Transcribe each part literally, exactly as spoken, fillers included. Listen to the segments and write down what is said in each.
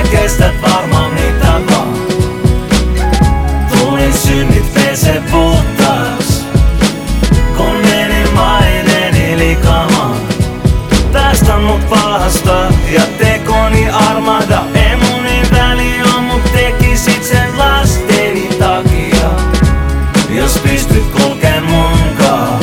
kestät varmaan mitä vaan. Tulin synnit pese puhtaaks, kun menin maineeni likamaan. Päästä mut pahasta ja tekoni armada. Ei mun niin väliä, mut tekisit sen lasteni takia. Jos pystyt kulkeen munkaan,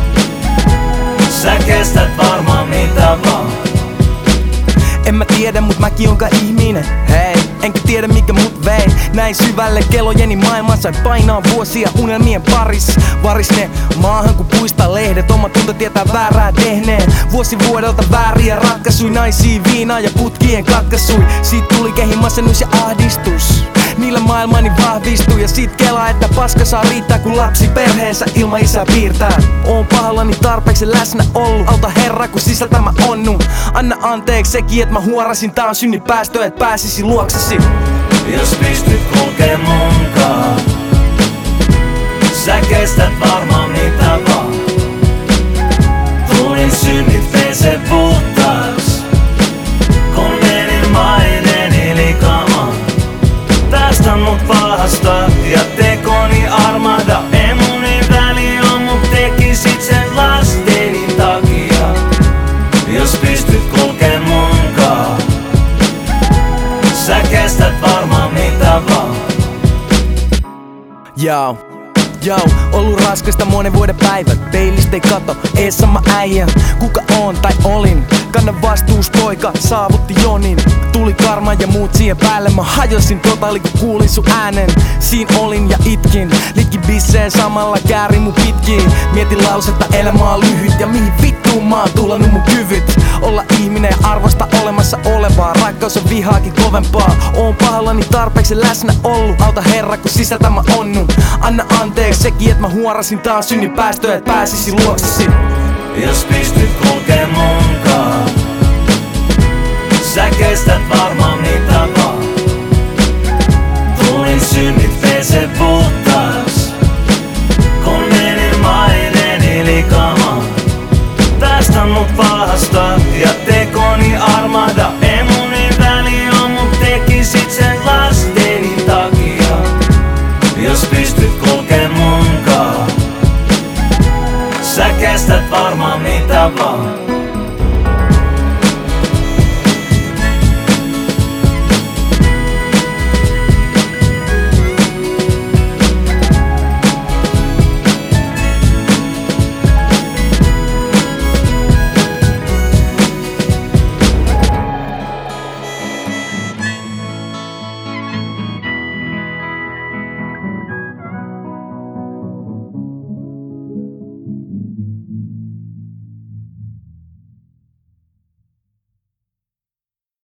sä kestät varmaan mitä vaan. En mä tiedä, mut mäkin onka ihminen, hei. Enkä tiedä mikä mut vei näin syvälle kelojeni maailman. Sain painaa vuosia unelmien paris. Varis ne maahan kun puista lehdet. Oma tunto tietää väärää tehneen. Vuosi vuodelta vääriä ratkaisui. Naisia viinaa ja putkien katkaisui. Siitä tuli kehin masennus ja ahdistus. Niillä maailmani vahvistui ja sit kelaa, että paska saa riittää kun lapsi perheensä ilman isää piirtää. Oon pahallani tarpeeksi läsnä ollut. Auta herra kun sisältä mä onnun. Anna anteeksi sekin et mä huorasin. Tää on synnipäästö et pääsisi luoksesi. Jos pystyt kulkee munkaan, sä kestät varmaan mitä vaan. Tulin synnit pese puhtaaks, kun menin maineeni likamaan. Päästä mut pahasta ja tekoni armada. Ei mun niin väliä, mut tekisit sen lasteni takia. Jos pystyt kulkee munkaan, sä kestät varmaan mitä vaan. Joo, joo, ollut raskasta monen vuoden päivät. Peilistä ei kato, ees sama äijä. Kuka on tai olin, kanna vastuus poika, saavutti jonin. Tuli karma ja muut siihen päälle. Mä hajosin totaali kun kuulin sun äänen. Siin olin ja itkin, likki bisseen samalla käärin mun pitkiin. Mietin lausetta, elämä on lyhyt ja mihin vittuun mä oon tullannut mun kyvyt. Olla ihminen ja arvosta olemassa olevaa. Rakkaus on vihaakin kovempaa. Oon pahallani tarpeeksi läsnä ollut. Auta herra kun sisältä mä onnun. Anna anteeksi sekin et mä huorasin. Tää on synnipäästö et pääsisi luoksesi. Jos pystyt kulkee munkaan, sä kestät varmaan mitä vaan. Tulin synnit pese puhtaaks, kun menin maineeni likamaan. Päästä mut pahasta ja tekoni armada. Ei mun niin väliä, mut tekisit sen lasteni takia. Jos pystyt kulkee munkaan, sä kestät varmaan mitä vaan.